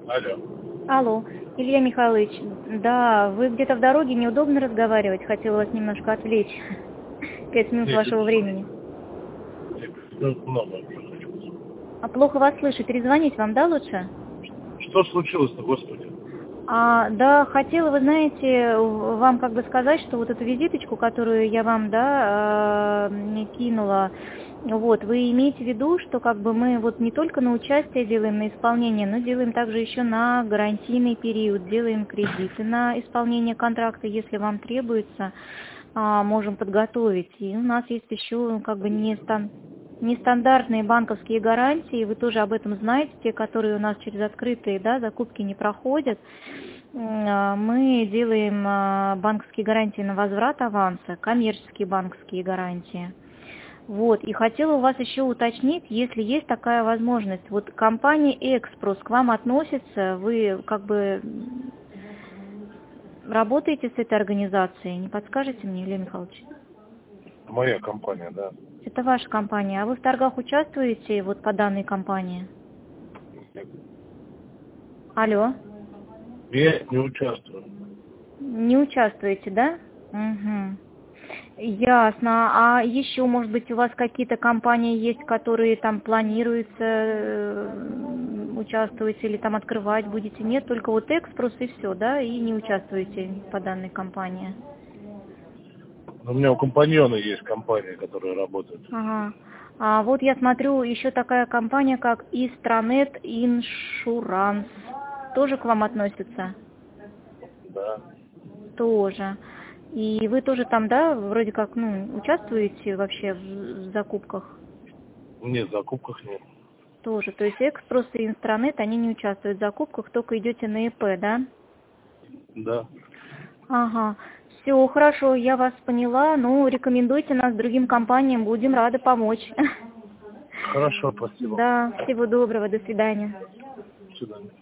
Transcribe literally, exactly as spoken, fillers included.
Алло. Алло, Илья Михайлович, да, вы где-то в дороге, неудобно разговаривать, хотела вас немножко отвлечь. Пять минут Нет, вашего времени. нет, ну, много уже хочу. А плохо вас слышу, перезвонить вам, да, лучше? Что случилось-то, Господи? А, да, хотела, вы знаете, в- вам как бы сказать, что вот эту визиточку, которую я вам, да, э, кинула, вот, вы имеете в виду, что как бы мы вот не только на участие делаем, на исполнение, но делаем также еще на гарантийный период, делаем кредиты на исполнение контракта, если вам требуется, а, можем подготовить. И у нас есть еще как бы не стан- нестандартные банковские гарантии, вы тоже об этом знаете, те, которые у нас через открытые, да, закупки не проходят. М, а, Мы делаем а, банковские гарантии на возврат аванса, коммерческие банковские гарантии. Вот, и хотела у вас еще уточнить, если есть такая возможность. Вот компания «Экспрос» к вам относится, вы как бы м, работаете с этой организацией, не подскажете мне, Илья Михайлович? Моя компания, да. Это ваша компания, а вы в торгах участвуете вот по данной компании? Нет, Алло, я не участвую. не участвуете, да? Угу. Ясно. А еще, может быть, у вас какие-то компании есть, которые там планируются э, участвовать или там открывать будете? Нет, только вот «Экспрос» и все, да? И не участвуете по данной компании? Но у меня у компаньона есть компания, которая работает. Ага. А вот я смотрю, еще такая компания, как Истранет Иншуранс. Тоже к вам относится? Да. Тоже. И вы тоже там, да, вроде как, ну, участвуете вообще в закупках? Нет, в закупках нет. Тоже. То есть «Экспрос» и Инстранет, они не участвуют в закупках, только идете на ИП, да? Да. Ага. Все, хорошо, я вас поняла. Ну, рекомендуйте нас другим компаниям, будем рады помочь. Хорошо, спасибо. Да, всего доброго, до свидания. До свидания.